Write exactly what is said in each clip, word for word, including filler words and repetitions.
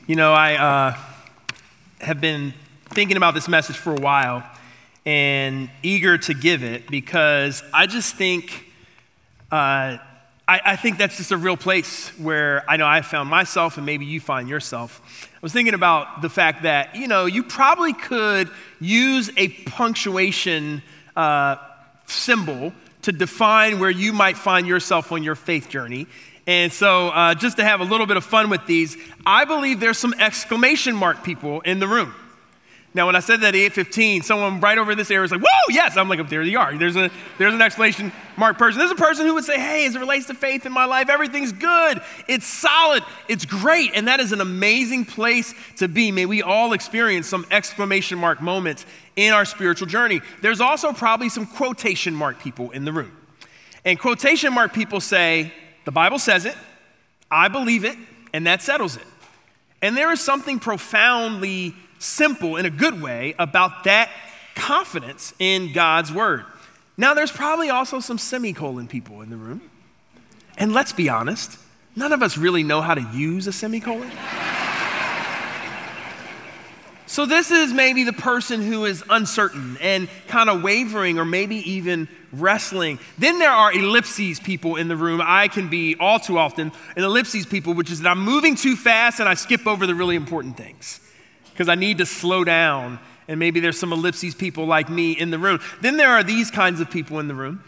You know, I uh, have been thinking about this message for a while and eager to give it because I just think, uh, I, I think that's just a real place where I know I found myself and maybe you find yourself. I was thinking about the fact that, you know, you probably could use a punctuation uh, symbol to define where you might find yourself on your faith journey. And so uh, just to have a little bit of fun with these, I believe there's some exclamation mark people in the room. Now, when I said that at eight fifteen, someone right over this area was like, whoa, yes. I'm like, oh, there you are. There's, a, there's an exclamation mark person. There's a person who would say, hey, as it relates to faith in my life, everything's good. It's solid. It's great. And that is an amazing place to be. May we all experience some exclamation mark moments in our spiritual journey. There's also probably some quotation mark people in the room. And quotation mark people say, the Bible says it, I believe it, and that settles it. And there is something profoundly simple in a good way about that confidence in God's word. Now, there's probably also some semicolon people in the room. And let's be honest, none of us really know how to use a semicolon. So this is maybe the person who is uncertain and kind of wavering or maybe even wrestling. Then there are ellipses people in the room. I can be all too often an ellipses people, which is that I'm moving too fast and I skip over the really important things because I need to slow down. And maybe there's some ellipses people like me in the room. Then there are these kinds of people in the room.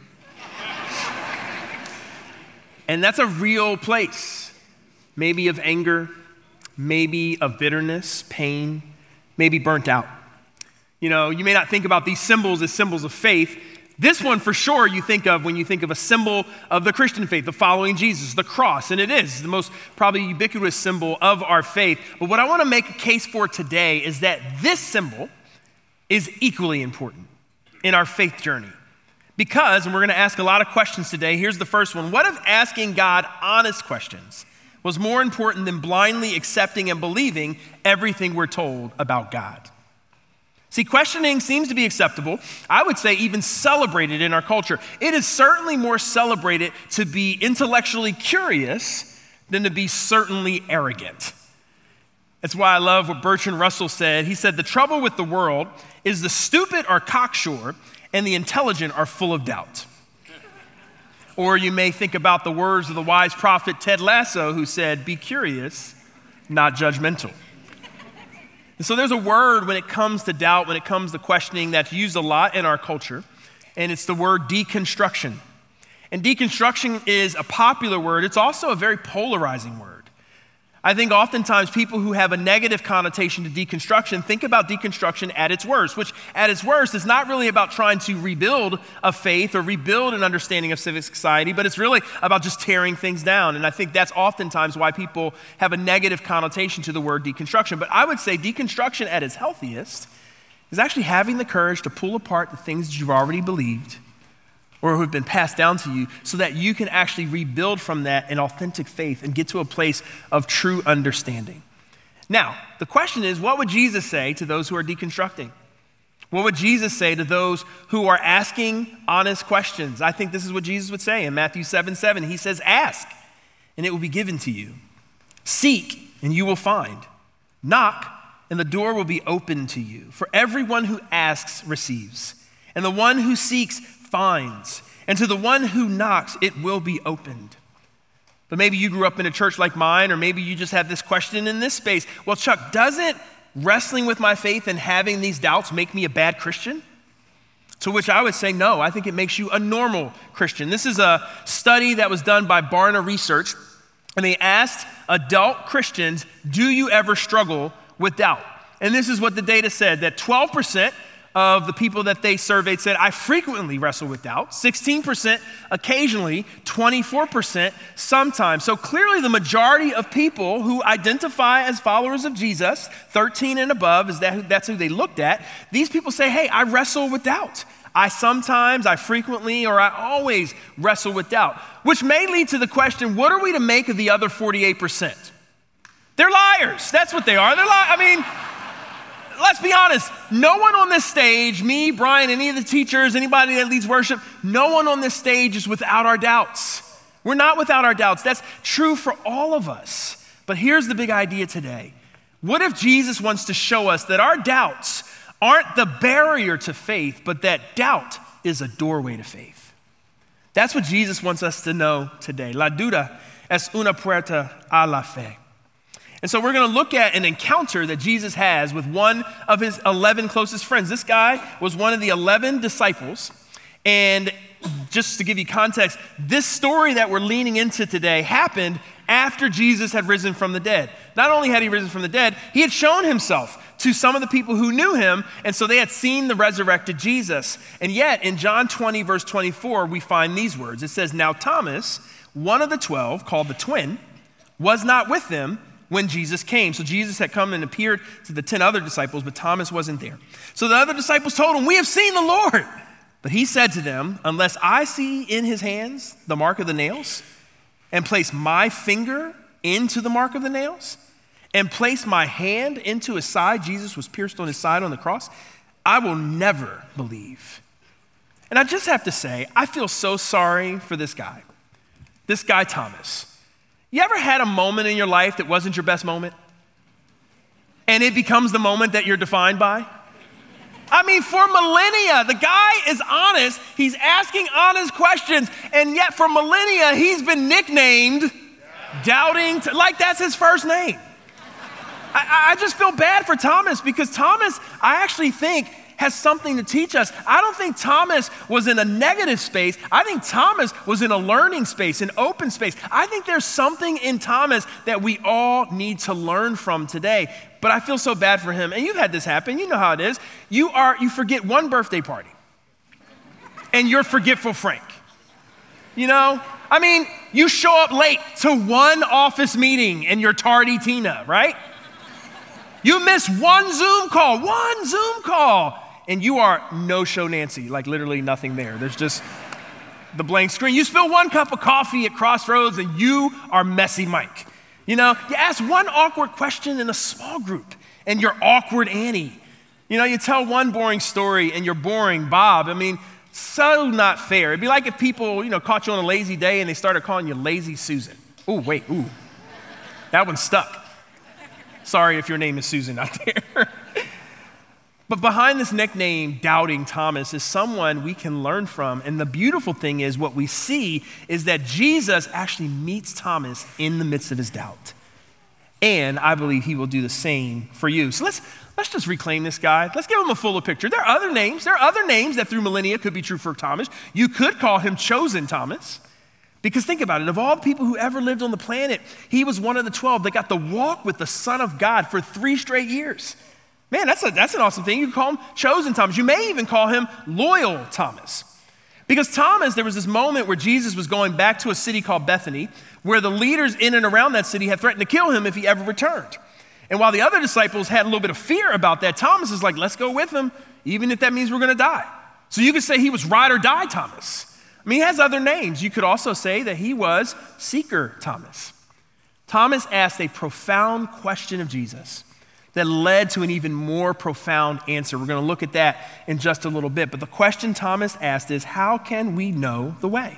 And that's a real place, maybe of anger, maybe of bitterness, pain, maybe burnt out. You know, you may not think about these symbols as symbols of faith. This one for sure you think of when you think of a symbol of the Christian faith, the following Jesus, the cross, and it is the most probably ubiquitous symbol of our faith. But what I want to make a case for today is that this symbol is equally important in our faith journey. Because, and we're going to ask a lot of questions today, here's the first one. What if asking God honest questions was more important than blindly accepting and believing everything we're told about God? See, questioning seems to be acceptable. I would say even celebrated in our culture. It is certainly more celebrated to be intellectually curious than to be certainly arrogant. That's why I love what Bertrand Russell said. He said, the trouble with the world is the stupid are cocksure and the intelligent are full of doubt. Or you may think about the words of the wise prophet Ted Lasso, who said, be curious, not judgmental. And so there's a word when it comes to doubt, when it comes to questioning, that's used a lot in our culture, and it's the word deconstruction. And deconstruction is a popular word. It's also a very polarizing word. I think oftentimes people who have a negative connotation to deconstruction think about deconstruction at its worst, which at its worst is not really about trying to rebuild a faith or rebuild an understanding of civic society, but it's really about just tearing things down. And I think that's oftentimes why people have a negative connotation to the word deconstruction. But I would say deconstruction at its healthiest is actually having the courage to pull apart the things that you've already believed or who have been passed down to you so that you can actually rebuild from that an authentic faith and get to a place of true understanding. Now, the question is, what would Jesus say to those who are deconstructing? What would Jesus say to those who are asking honest questions? I think this is what Jesus would say in Matthew seven seven. He says, ask, and it will be given to you. Seek, and you will find. Knock, and the door will be opened to you. For everyone who asks receives, and the one who seeks finds, and to the one who knocks, it will be opened. But maybe you grew up in a church like mine, or maybe you just have this question in this space. Well, Chuck, doesn't wrestling with my faith and having these doubts make me a bad Christian? To which I would say, no, I think it makes you a normal Christian. This is a study that was done by Barna Research, and they asked adult Christians, do you ever struggle with doubt? And this is what the data said, that twelve percent of the people that they surveyed said, I frequently wrestle with doubt. sixteen percent occasionally, twenty-four percent sometimes. So clearly the majority of people who identify as followers of Jesus, thirteen and above, is that who, that's who they looked at. These people say, hey, I wrestle with doubt. I sometimes, I frequently, or I always wrestle with doubt, which may lead to the question, what are we to make of the other forty-eight percent? They're liars. That's what they are. They're li- I mean, let's be honest, no one on this stage, me, Brian, any of the teachers, anybody that leads worship, no one on this stage is without our doubts. We're not without our doubts. That's true for all of us. But here's the big idea today. What if Jesus wants to show us that our doubts aren't the barrier to faith, but that doubt is a doorway to faith? That's what Jesus wants us to know today. La duda es una puerta a la fe. And so we're going to look at an encounter that Jesus has with one of his eleven closest friends. This guy was one of the eleven disciples. And just to give you context, this story that we're leaning into today happened after Jesus had risen from the dead. Not only had he risen from the dead, he had shown himself to some of the people who knew him, and so they had seen the resurrected Jesus. And yet, in John twenty, verse twenty-four, we find these words. It says, "Now Thomas, one of the twelve, called the twin, was not with them when Jesus came." So Jesus had come and appeared to the ten other disciples, but Thomas wasn't there. So the other disciples told him, "We have seen the Lord." But he said to them, "Unless I see in his hands the mark of the nails, and place my finger into the mark of the nails, and place my hand into his side," Jesus was pierced on his side on the cross, "I will never believe." And I just have to say, I feel so sorry for this guy, this guy Thomas. You ever had a moment in your life that wasn't your best moment? And it becomes the moment that you're defined by? I mean, for millennia, the guy is honest. He's asking honest questions. And yet for millennia, he's been nicknamed Doubting, T- like that's his first name. I, I just feel bad for Thomas because Thomas, I actually think, has something to teach us. I don't think Thomas was in a negative space. I think Thomas was in a learning space, an open space. I think there's something in Thomas that we all need to learn from today. But I feel so bad for him. And you've had this happen. You know how it is. You are you forget one birthday party, and you're forgetful Frank. You know? I mean, you show up late to one office meeting, and you're tardy Tina, right? You miss one Zoom call, one Zoom call, and you are no-show Nancy, like literally nothing there. There's just the blank screen. You spill one cup of coffee at Crossroads, and you are messy Mike. You know, you ask one awkward question in a small group, and you're awkward Annie. You know, you tell one boring story, and you're boring Bob. I mean, so not fair. It'd be like if people, you know, caught you on a lazy day, and they started calling you Lazy Susan. Ooh, wait, ooh. That one stuck. Sorry if your name is Susan out there. But behind this nickname, Doubting Thomas, is someone we can learn from. And the beautiful thing is what we see is that Jesus actually meets Thomas in the midst of his doubt. And I believe he will do the same for you. So let's, let's just reclaim this guy. Let's give him a fuller picture. There are other names. There are other names that through millennia could be true for Thomas. You could call him Chosen Thomas. Because think about it, of all the people who ever lived on the planet, he was one of the twelve that got to walk with the Son of God for three straight years. Man, that's, a, that's an awesome thing. You can call him Chosen Thomas. You may even call him Loyal Thomas. Because Thomas, there was this moment where Jesus was going back to a city called Bethany, where the leaders in and around that city had threatened to kill him if he ever returned. And while the other disciples had a little bit of fear about that, Thomas is like, let's go with him, even if that means we're going to die. So you could say he was ride or die Thomas. I mean, he has other names. You could also say that he was Seeker Thomas. Thomas asked a profound question of Jesus that led to an even more profound answer. We're going to look at that in just a little bit. But the question Thomas asked is, how can we know the way?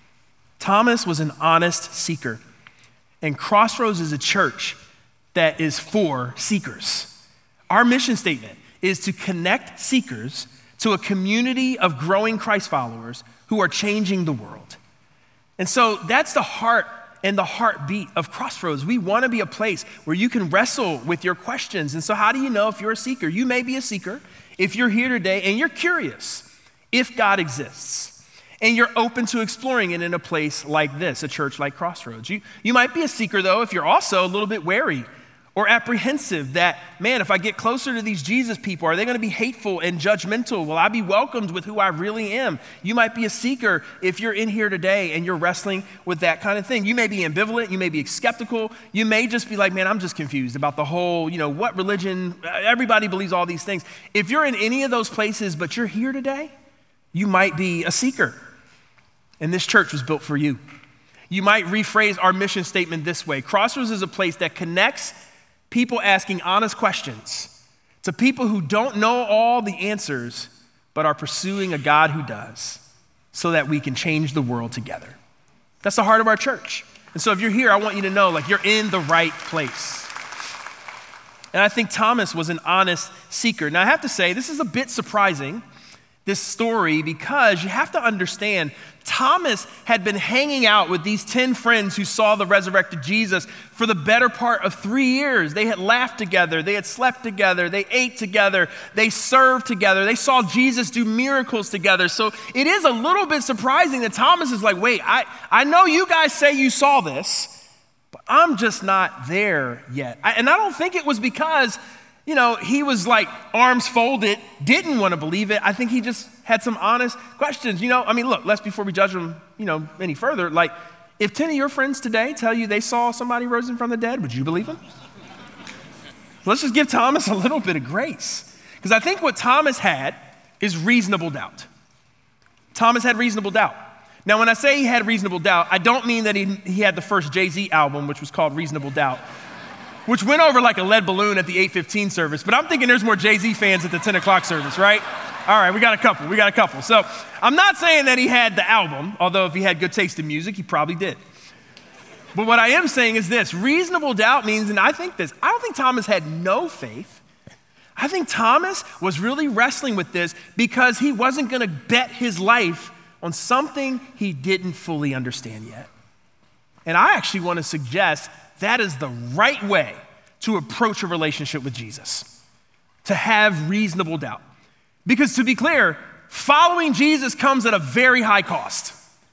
Thomas was an honest seeker. And Crossroads is a church that is for seekers. Our mission statement is to connect seekers to a community of growing Christ followers who are changing the world. And so that's the heart and the heartbeat of Crossroads. We want to be a place where you can wrestle with your questions. And so how do you know if you're a seeker? You may be a seeker if you're here today and you're curious if God exists and you're open to exploring it in a place like this, a church like Crossroads. You, you might be a seeker, though, if you're also a little bit wary or apprehensive that, man, if I get closer to these Jesus people, are they going to be hateful and judgmental? Will I be welcomed with who I really am? You might be a seeker if you're in here today and you're wrestling with that kind of thing. You may be ambivalent. You may be skeptical. You may just be like, man, I'm just confused about the whole, you know, what religion, everybody believes all these things. If you're in any of those places, but you're here today, you might be a seeker. And this church was built for you. You might rephrase our mission statement this way. Crossroads is a place that connects people asking honest questions to people who don't know all the answers, but are pursuing a God who does, so that we can change the world together. That's the heart of our church. And so if you're here, I want you to know, like, you're in the right place. And I think Thomas was an honest seeker. Now I have to say, this is a bit surprising, this story, because you have to understand, Thomas had been hanging out with these ten friends who saw the resurrected Jesus for the better part of three years. They had laughed together, they had slept together, they ate together, they served together, they saw Jesus do miracles together. So it is a little bit surprising that Thomas is like, wait, I, I know you guys say you saw this, but I'm just not there yet. I, and I don't think it was because, you know, he was like arms folded, didn't want to believe it. I think he just had some honest questions. You know, I mean, look, let's before we judge him, you know, any further, like if ten of your friends today tell you they saw somebody risen from the dead, would you believe them? Let's just give Thomas a little bit of grace. Because I think what Thomas had is reasonable doubt. Thomas had reasonable doubt. Now, when I say he had reasonable doubt, I don't mean that he, he had the first Jay-Z album, which was called Reasonable Doubt, which went over like a lead balloon at the eight fifteen service. But I'm thinking there's more Jay-Z fans at the ten o'clock service, right? All right, we got a couple, we got a couple. So I'm not saying that he had the album, although if he had good taste in music, he probably did. But what I am saying is this, reasonable doubt means, and I think this, I don't think Thomas had no faith. I think Thomas was really wrestling with this because he wasn't gonna bet his life on something he didn't fully understand yet. And I actually wanna suggest that is the right way to approach a relationship with Jesus, to have reasonable doubt. Because to be clear, following Jesus comes at a very high cost.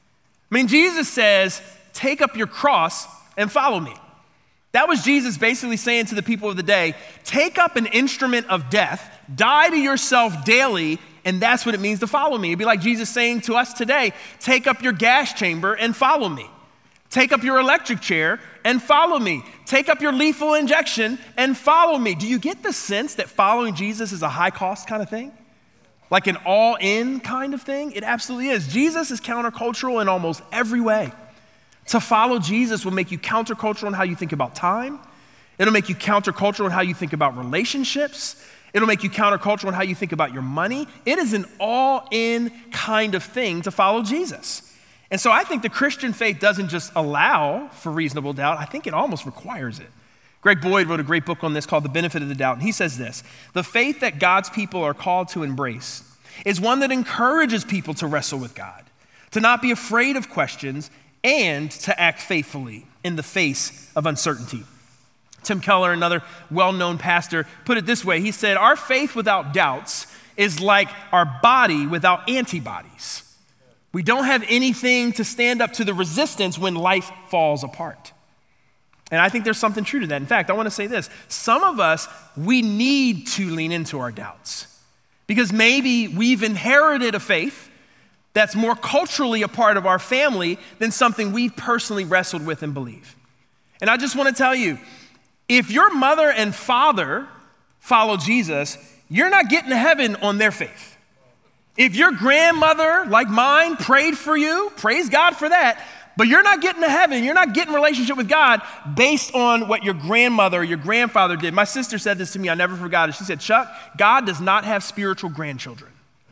I mean, Jesus says, take up your cross and follow me. That was Jesus basically saying to the people of the day, take up an instrument of death, die to yourself daily, and that's what it means to follow me. It'd be like Jesus saying to us today, take up your gas chamber and follow me. Take up your electric chair and follow me. Take up your lethal injection and follow me. Do you get the sense that following Jesus is a high cost kind of thing? Like an all-in kind of thing? It absolutely is. Jesus is countercultural in almost every way. To follow Jesus will make you countercultural in how you think about time. It'll make you countercultural in how you think about relationships. It'll make you countercultural in how you think about your money. It is an all-in kind of thing to follow Jesus. And so I think the Christian faith doesn't just allow for reasonable doubt, I think it almost requires it. Greg Boyd wrote a great book on this called The Benefit of the Doubt, and he says this, the faith that God's people are called to embrace is one that encourages people to wrestle with God, to not be afraid of questions, and to act faithfully in the face of uncertainty. Tim Keller, another well-known pastor, put it this way. He said, our faith without doubts is like our body without antibodies. We don't have anything to stand up to the resistance when life falls apart. And I think there's something true to that. In fact, I want to say this. Some of us, we need to lean into our doubts because maybe we've inherited a faith that's more culturally a part of our family than something we've personally wrestled with and believe. And I just want to tell you, if your mother and father follow Jesus, you're not getting to heaven on their faith. If your grandmother, like mine, prayed for you, praise God for that, but you're not getting to heaven, you're not getting a relationship with God based on what your grandmother or your grandfather did. My sister said this to me, I never forgot it. She said, Chuck, God does not have spiritual grandchildren.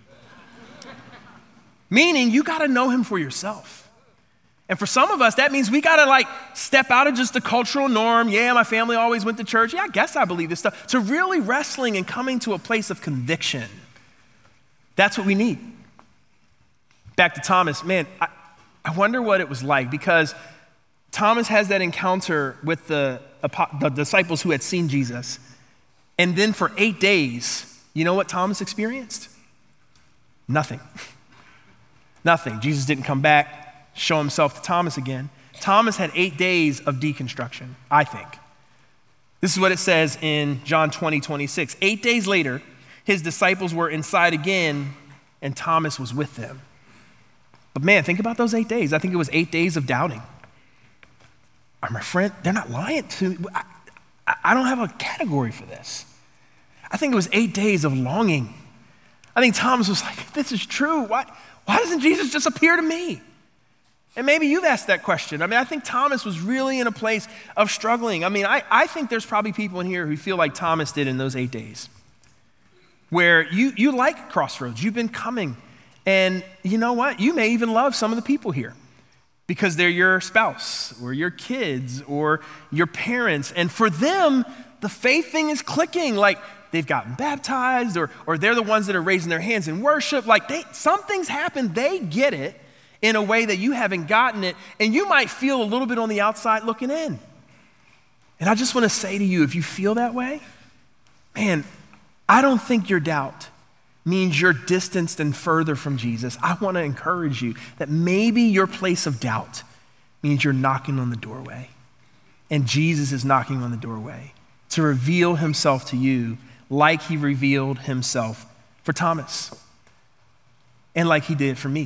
Meaning you gotta know him for yourself. And for some of us, that means we gotta like step out of just the cultural norm. Yeah, my family always went to church. Yeah, I guess I believe this stuff. To really wrestling and coming to a place of conviction. That's what we need. Back to Thomas, man, I, I wonder what it was like because Thomas has that encounter with the, the disciples who had seen Jesus. And then for eight days, you know what Thomas experienced? Nothing. Nothing. Jesus didn't come back, show himself to Thomas again. Thomas had eight days of deconstruction, I think. This is what it says in John twenty, twenty-six. Eight days later, his disciples were inside again, and Thomas was with them. But man, think about those eight days. I think it was eight days of doubting. Are my friend, they're not lying to me. I, I don't have a category for this. I think it was eight days of longing. I think Thomas was like, this is true. Why, why doesn't Jesus just appear to me? And maybe you've asked that question. I mean, I think Thomas was really in a place of struggling. I mean, I, I think there's probably people in here who feel like Thomas did in those eight days. Where you, you like Crossroads, you've been coming. And you know what? You may even love some of the people here because they're your spouse or your kids or your parents. And for them, the faith thing is clicking. Like they've gotten baptized or, or they're the ones that are raising their hands in worship. Like they, something's happened. They get it in a way that you haven't gotten it. And you might feel a little bit on the outside looking in. And I just want to say to you, if you feel that way, man, I don't think your doubt means you're distanced and further from Jesus. I want to encourage you that maybe your place of doubt means you're knocking on the doorway. And Jesus is knocking on the doorway to reveal himself to you like he revealed himself for Thomas and like he did for me.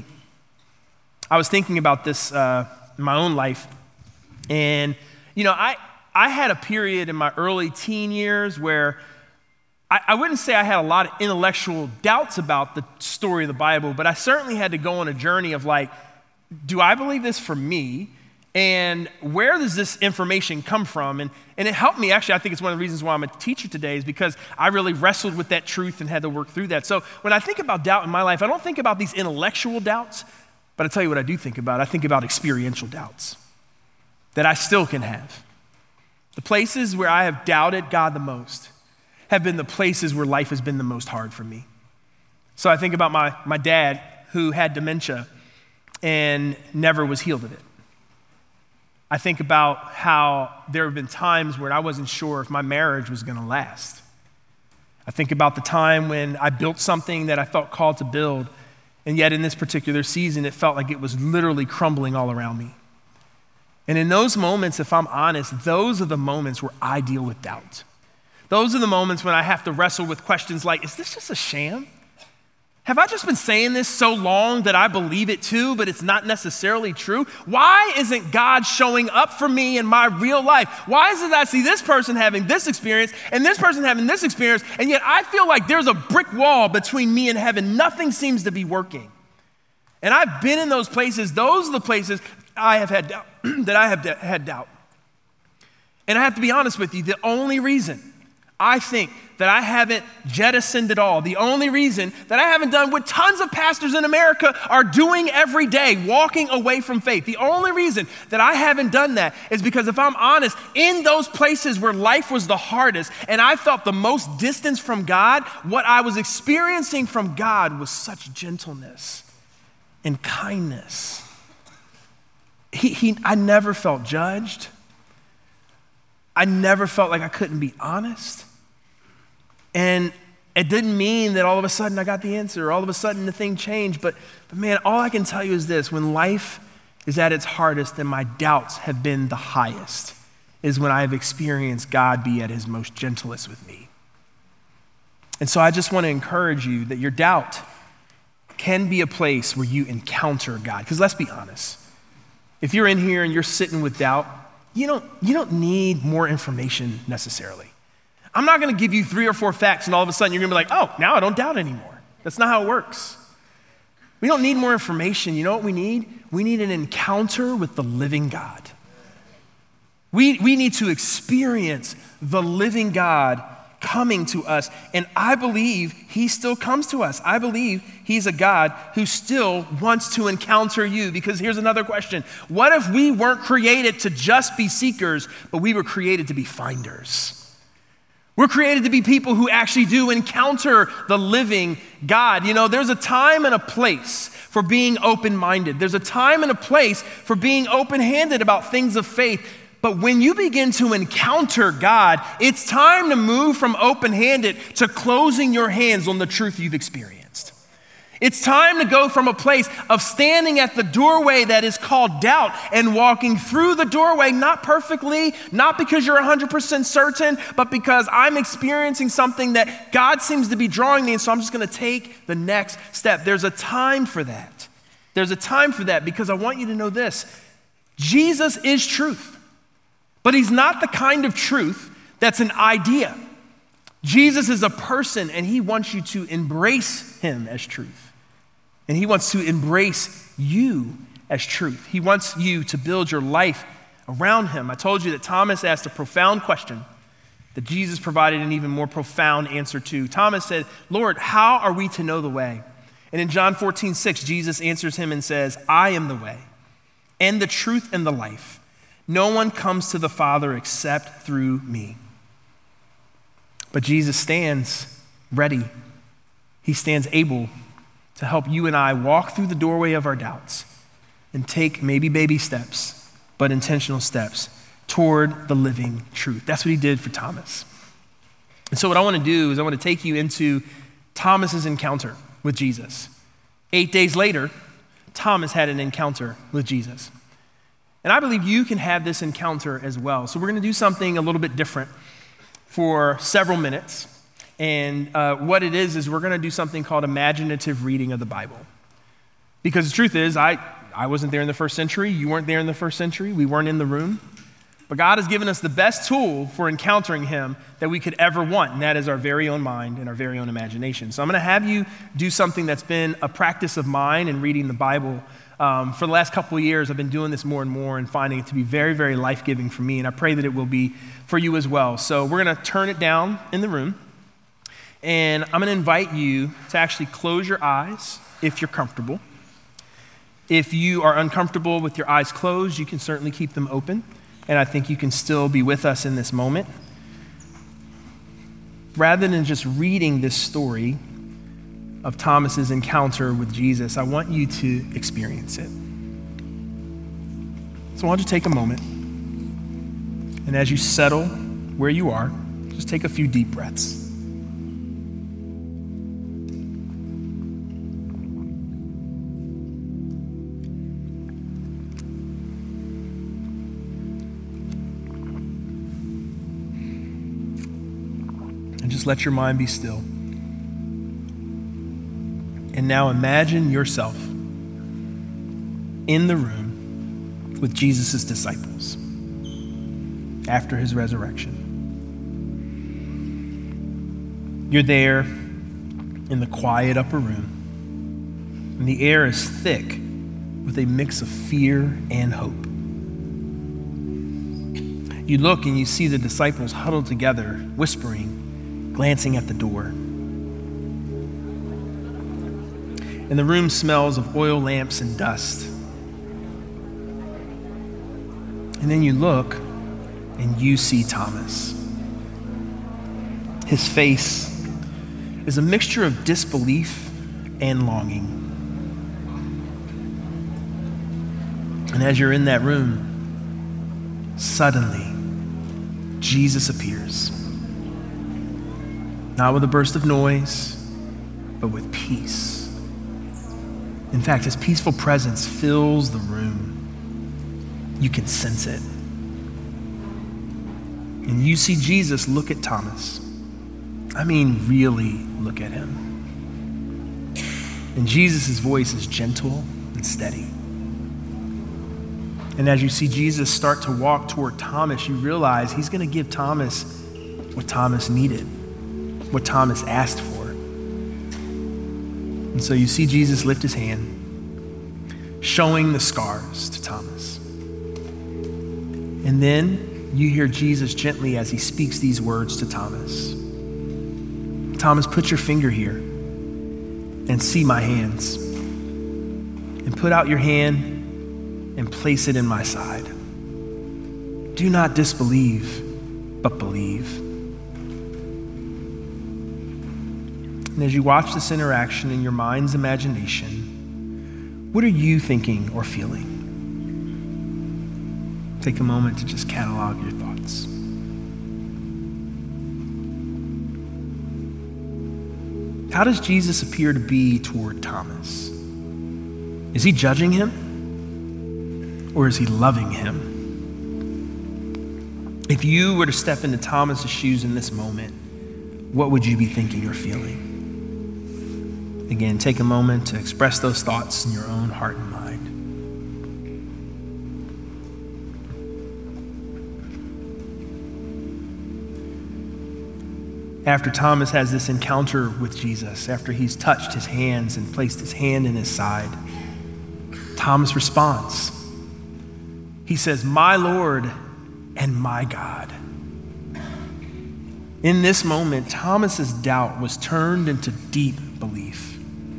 I was thinking about this uh, in my own life. And, you know, I, I had a period in my early teen years where I, I wouldn't say I had a lot of intellectual doubts about the story of the Bible, but I certainly had to go on a journey of like, do I believe this for me? And where does this information come from? And, and it helped me, actually, I think it's one of the reasons why I'm a teacher today is because I really wrestled with that truth and had to work through that. So when I think about doubt in my life, I don't think about these intellectual doubts, but I tell you what I do think about. I think about experiential doubts that I still can have. The places where I have doubted God the most have been the places where life has been the most hard for me. So I think about my, my dad who had dementia and never was healed of it. I think about how there have been times where I wasn't sure if my marriage was going to last. I think about the time when I built something that I felt called to build, and yet in this particular season, it felt like it was literally crumbling all around me. And in those moments, if I'm honest, those are the moments where I deal with doubt. Those are the moments when I have to wrestle with questions like, is this just a sham? Have I just been saying this so long that I believe it too, but it's not necessarily true? Why isn't God showing up for me in my real life? Why is it that I see this person having this experience and this person having this experience, and yet I feel like there's a brick wall between me and heaven? Nothing seems to be working. And I've been in those places. Those are the places I have had doubt, that I have had doubt. And I have to be honest with you, the only reason I think that I haven't jettisoned it all, the only reason that I haven't done what tons of pastors in America are doing every day, walking away from faith, the only reason that I haven't done that is because if I'm honest, in those places where life was the hardest and I felt the most distance from God, what I was experiencing from God was such gentleness and kindness. He, he, I never felt judged. I never felt like I couldn't be honest. And it didn't mean that all of a sudden I got the answer, or all of a sudden the thing changed. But, but man, all I can tell you is this: when life is at its hardest and my doubts have been the highest, is when I have experienced God be at his most gentlest with me. And so I just want to encourage you that your doubt can be a place where you encounter God. Because let's be honest, if you're in here and you're sitting with doubt, you don't, you don't need more information necessarily. I'm not going to give you three or four facts and all of a sudden you're going to be like, oh, now I don't doubt anymore. That's not how it works. We don't need more information. You know what we need? We need an encounter with the living God. We, we need to experience the living God coming to us. And I believe he still comes to us. I believe he's a God who still wants to encounter you. Because here's another question. What if we weren't created to just be seekers, but we were created to be finders? We're created to be people who actually do encounter the living God. You know, there's a time and a place for being open-minded. There's a time and a place for being open-handed about things of faith. But when you begin to encounter God, it's time to move from open-handed to closing your hands on the truth you've experienced. It's time to go from a place of standing at the doorway that is called doubt and walking through the doorway, not perfectly, not because you're one hundred percent certain, but because I'm experiencing something that God seems to be drawing me, and so I'm just going to take the next step. There's a time for that. There's a time for that because I want you to know this. Jesus is truth, but he's not the kind of truth that's an idea. Jesus is a person, and he wants you to embrace him as truth. And he wants to embrace you as truth. He wants you to build your life around him. I told you that Thomas asked a profound question that Jesus provided an even more profound answer to. Thomas said, Lord, how are we to know the way? And in John fourteen six, Jesus answers him and says, I am the way and the truth and the life. No one comes to the Father except through me. But Jesus stands ready. He stands able to help you and I walk through the doorway of our doubts and take maybe baby steps, but intentional steps toward the living truth. That's what he did for Thomas. And so what I want to do is I want to take you into Thomas's encounter with Jesus. Eight days later, Thomas had an encounter with Jesus. And I believe you can have this encounter as well. So we're going to do something a little bit different for several minutes. And uh, what it is, is we're going to do something called imaginative reading of the Bible. Because the truth is, I, I wasn't there in the first century. You weren't there in the first century. We weren't in the room. But God has given us the best tool for encountering him that we could ever want, and that is our very own mind and our very own imagination. So I'm going to have you do something that's been a practice of mine in reading the Bible. Um, for the last couple of years, I've been doing this more and more and finding it to be very, very life-giving for me, and I pray that it will be for you as well. So we're going to turn it down in the room. And I'm going to invite you to actually close your eyes if you're comfortable. If you are uncomfortable with your eyes closed, you can certainly keep them open. And I think you can still be with us in this moment. Rather than just reading this story of Thomas's encounter with Jesus, I want you to experience it. So I want you to take a moment. And as you settle where you are, just take a few deep breaths. And just let your mind be still. And now imagine yourself in the room with Jesus' disciples after his resurrection. You're there in the quiet upper room, and the air is thick with a mix of fear and hope. You look and you see the disciples huddled together, whispering, glancing at the door. And the room smells of oil lamps and dust. And then you look and you see Thomas. His face is a mixture of disbelief and longing. And as you're in that room, suddenly Jesus appears. Not with a burst of noise, but with peace. In fact, his peaceful presence fills the room. You can sense it. And you see Jesus look at Thomas. I mean, really look at him. And Jesus' voice is gentle and steady. And as you see Jesus start to walk toward Thomas, you realize he's going to give Thomas what Thomas needed, what Thomas asked for. And so you see Jesus lift his hand, showing the scars to Thomas. And then you hear Jesus gently as he speaks these words to Thomas. Thomas, put your finger here and see my hands. And put out your hand and place it in my side. Do not disbelieve, but believe. And as you watch this interaction in your mind's imagination, what are you thinking or feeling? Take a moment to just catalog your thoughts. How does Jesus appear to be toward Thomas? Is he judging him? Or is he loving him? If you were to step into Thomas's shoes in this moment, what would you be thinking or feeling? Again, take a moment to express those thoughts in your own heart and mind. After Thomas has this encounter with Jesus, after he's touched his hands and placed his hand in his side, Thomas responds. He says, "My Lord and my God." In this moment, Thomas's doubt was turned into deep belief.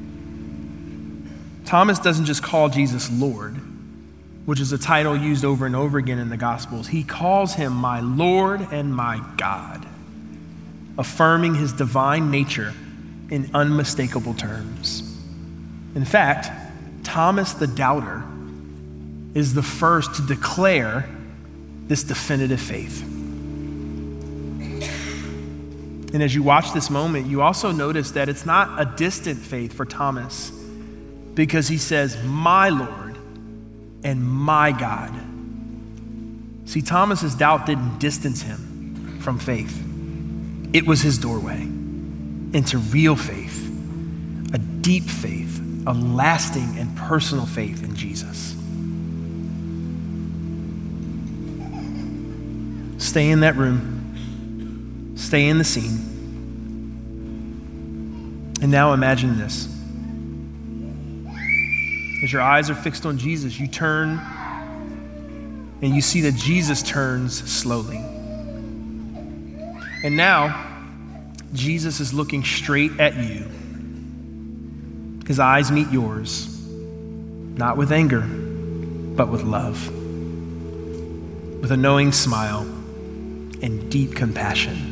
Thomas doesn't just call Jesus Lord, which is a title used over and over again in the Gospels. He calls him my Lord and my God. affirming his divine nature in unmistakable terms. In fact, Thomas the doubter is the first to declare this definitive faith. And as you watch this moment, you also notice that it's not a distant faith for Thomas, because he says, "My Lord and my God." See, Thomas's doubt didn't distance him from faith. It was his doorway into real faith, a deep faith, a lasting and personal faith in Jesus. Stay in that room. Stay in the scene. And now imagine this. As your eyes are fixed on Jesus, you turn and you see that Jesus turns slowly. And now, Jesus is looking straight at you. His eyes meet yours, not with anger, but with love, with a knowing smile and deep compassion.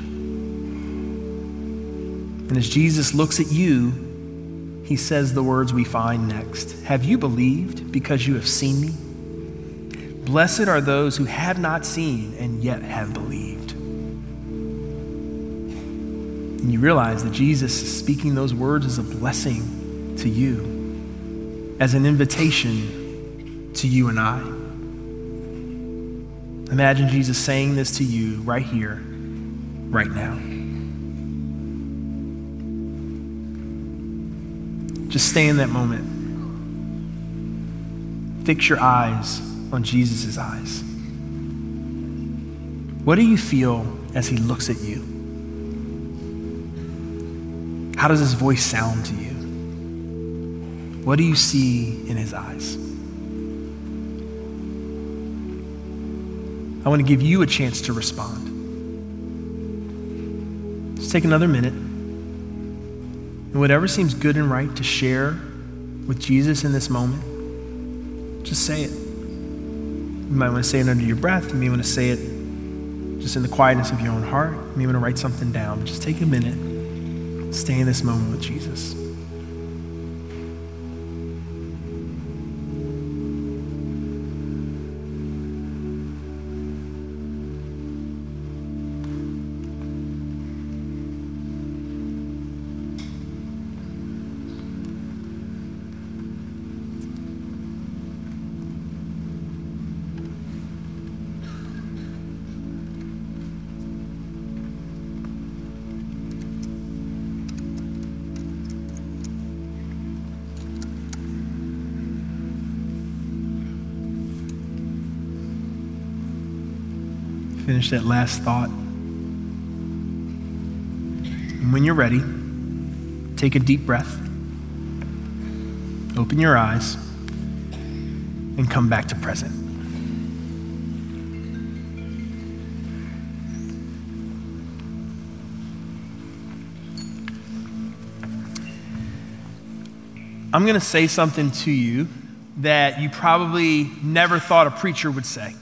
And as Jesus looks at you, he says the words we find next. "Have you believed because you have seen me? Blessed are those who have not seen and yet have believed." And you realize that Jesus is speaking those words as a blessing to you, as an invitation to you and I. Imagine Jesus saying this to you right here, right now. Just stay in that moment. Fix your eyes on Jesus' eyes. What do you feel as he looks at you? How does his voice sound to you? What do you see in his eyes? I want to give you a chance to respond. Just take another minute. And whatever seems good and right to share with Jesus in this moment, just say it. You might want to say it under your breath. You may want to say it just in the quietness of your own heart. You may want to write something down. But just take a minute. Stay in this moment with Jesus. Finish that last thought. And when you're ready, take a deep breath, open your eyes, and come back to present. I'm going to say something to you that you probably never thought a preacher would say.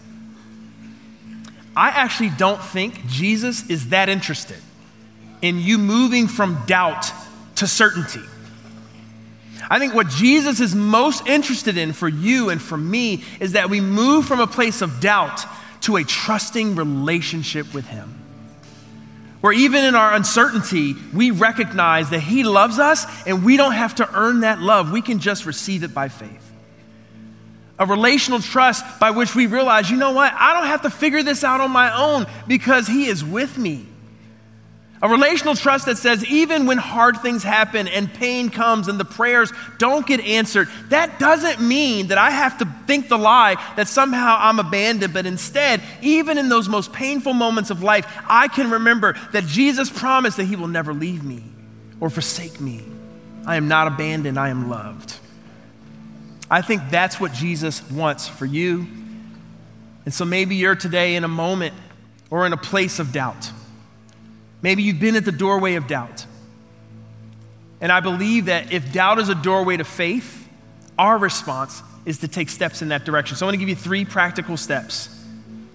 I actually don't think Jesus is that interested in you moving from doubt to certainty. I think what Jesus is most interested in for you and for me is that we move from a place of doubt to a trusting relationship with him, where even in our uncertainty, we recognize that he loves us and we don't have to earn that love. We can just receive it by faith. A relational trust by which we realize, you know what? I don't have to figure this out on my own because he is with me. A relational trust that says even when hard things happen and pain comes and the prayers don't get answered, that doesn't mean that I have to think the lie that somehow I'm abandoned, but instead, even in those most painful moments of life, I can remember that Jesus promised that he will never leave me or forsake me. I am not abandoned, I am loved. I think that's what Jesus wants for you. And so maybe you're today in a moment or in a place of doubt. Maybe you've been at the doorway of doubt. And I believe that if doubt is a doorway to faith, our response is to take steps in that direction. So I want to give you three practical steps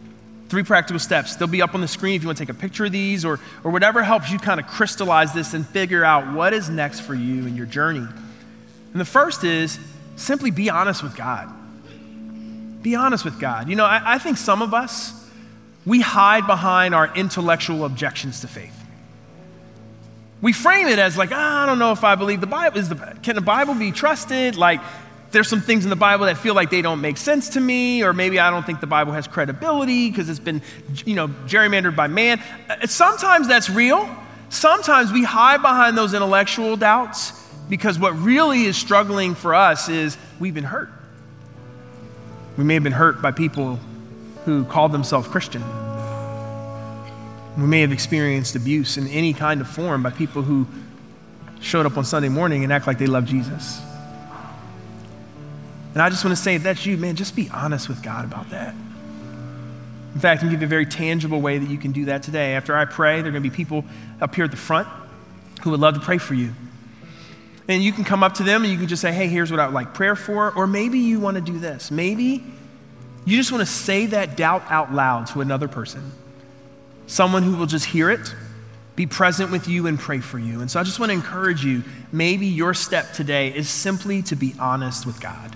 Three practical steps. They'll be up on the screen if you want to take a picture of these or, or whatever helps you kind of crystallize this and figure out what is next for you in your journey. And the first is simply be honest with God. Be honest with God. You know, I, I think some of us, we hide behind our intellectual objections to faith. We frame it as like, ah, I don't know if I believe the Bible. Is the, can the Bible be trusted? Like, there's some things in the Bible that feel like they don't make sense to me, or maybe I don't think the Bible has credibility because it's been, you know, gerrymandered by man. Sometimes that's real. Sometimes we hide behind those intellectual doubts because what really is struggling for us is we've been hurt. We may have been hurt by people who called themselves Christian. We may have experienced abuse in any kind of form by people who showed up on Sunday morning and act like they love Jesus. And I just want to say, if that's you, man, just be honest with God about that. In fact, I'm going to give you a very tangible way that you can do that today. After I pray, there are going to be people up here at the front who would love to pray for you. And you can come up to them and you can just say, hey, here's what I would like prayer for. Or maybe you want to do this. Maybe you just want to say that doubt out loud to another person. Someone who will just hear it, be present with you and pray for you. And so I just want to encourage you, maybe your step today is simply to be honest with God.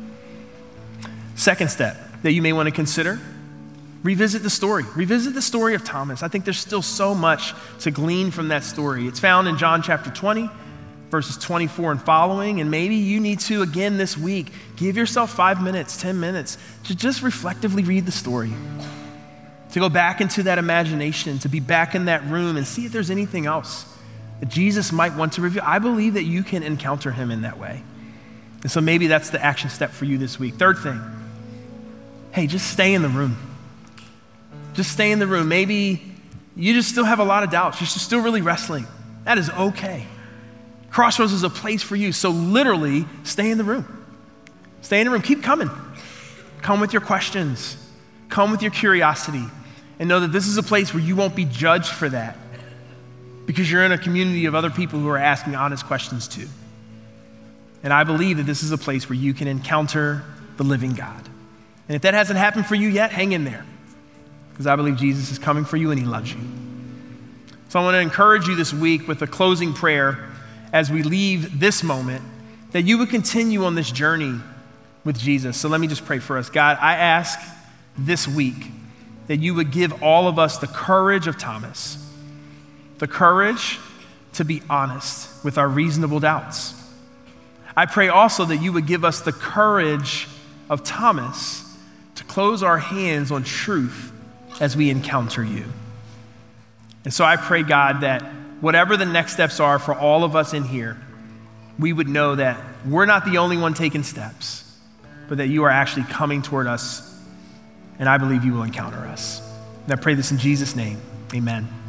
Second step that you may want to consider, revisit the story. Revisit the story of Thomas. I think there's still so much to glean from that story. It's found in John chapter twenty, verses twenty-four and following. And maybe you need to, again this week, give yourself five minutes, ten minutes to just reflectively read the story. To go back into that imagination, to be back in that room and see if there's anything else that Jesus might want to reveal. I believe that you can encounter him in that way. And so maybe that's the action step for you this week. Third thing, hey, just stay in the room. Just stay in the room. Maybe you just still have a lot of doubts. You're still really wrestling. That is okay. Crossroads is a place for you. So literally, stay in the room. Stay in the room. Keep coming. Come with your questions. Come with your curiosity. And know that this is a place where you won't be judged for that because you're in a community of other people who are asking honest questions too. And I believe that this is a place where you can encounter the living God. And if that hasn't happened for you yet, hang in there because I believe Jesus is coming for you and he loves you. So I want to encourage you this week with a closing prayer as we leave this moment that you would continue on this journey with Jesus. So let me just pray for us. God, I ask this week that you would give all of us the courage of Thomas, the courage to be honest with our reasonable doubts. I pray also that you would give us the courage of Thomas to close our hands on truth as we encounter you. And so I pray, God, that whatever the next steps are for all of us in here, we would know that we're not the only one taking steps, but that you are actually coming toward us. And I believe you will encounter us. And I pray this in Jesus' name. Amen.